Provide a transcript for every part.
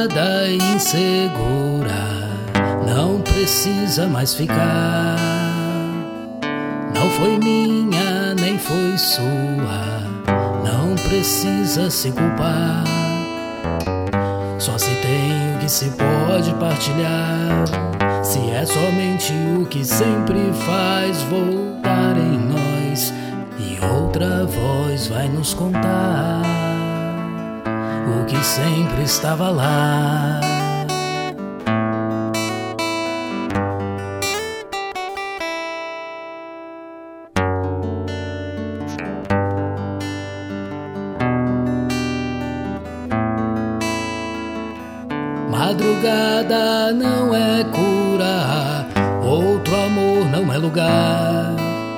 madrugada insegura não precisa mais ficar. Não foi minha, nem foi sua, não precisa se culpar. Só se tem o que se pode partilhar, se é somente o que sempre faz voltar em nós, e outra voz vai nos contar o que sempre estava lá. Madrugada não é cura, outro amor não é lugar.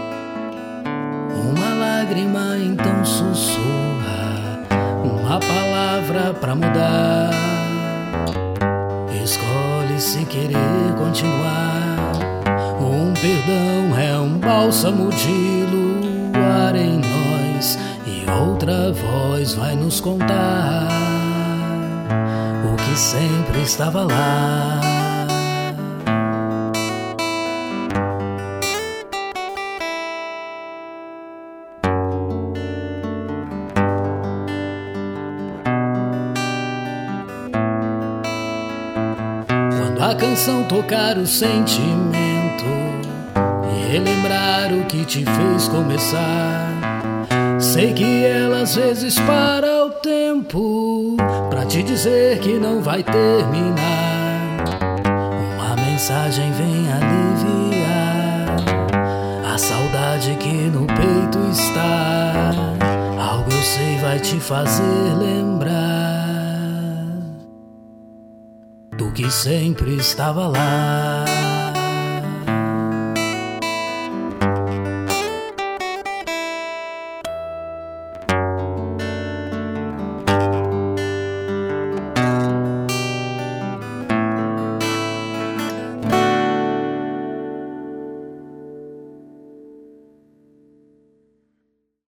Uma lágrima então sussurra, uma palavra pra mudar. Escolhe se querer continuar. Um perdão é um bálsamo de luar em nós, e outra voz vai nos contar o que sempre estava lá. Quando a canção tocar o sentimento e relembrar o que te fez começar, sei que ela às vezes para o tempo pra te dizer que não vai terminar. Uma mensagem vem aliviar a saudade que no peito está. Algo eu sei vai te fazer lembrar do que sempre estava lá.